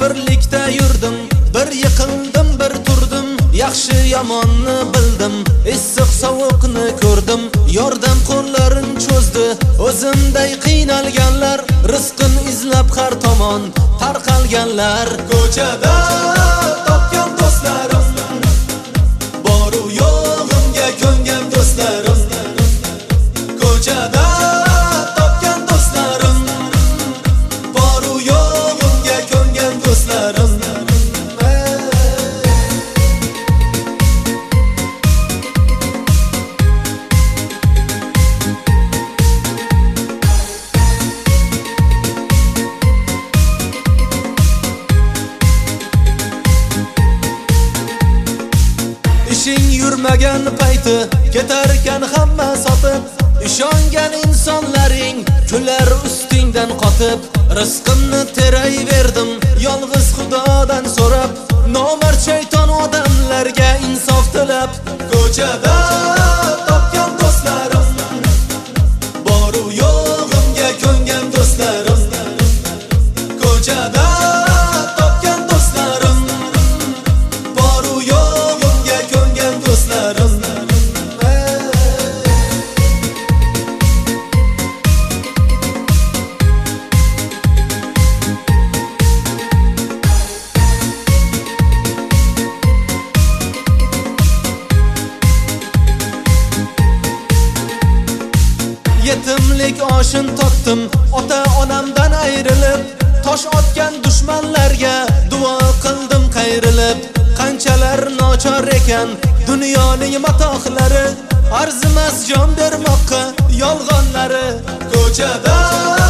birlikda yurdim, bir yiqildim, bir turdim, yaxshi yomonni bildim, issiq sovuqni ko'rdim, yordam qo'llarin cho'zdi, o'zimday qiynalganlar, rizqin izlab har tomon tarqalganlar. Ko'chada topgan do'stlarim, boru yo'g'imga ko'ngan do'stlarim, ko'chada topgan do'stlarim, boru yo'g'imga ko'ngan do'stlarim. İşin yurmagan payti, ketarkan hamma sotib, ishongan insonlaring kular ustingdan qotib, rizqimni terayverdim, yolg'iz Xudodan so'rab, nomard shayton odamlarga insof tilab. Ko'chada topgan do'stlarim, boru yo'g'imga ko'ngan do'stlarim, ko'chada topgan do'stlarim, boru yo'g'imga ko'ngan do'stlarim. Yetimlik oshin totdim, ota onamdan ayrilib, tosh otgan dushmanlarga duo qildim qayrilib. Qanchalar nochor ekan dunyoning matohlari, arzimas jon bermoqqa yolg'onlari. Ko'chada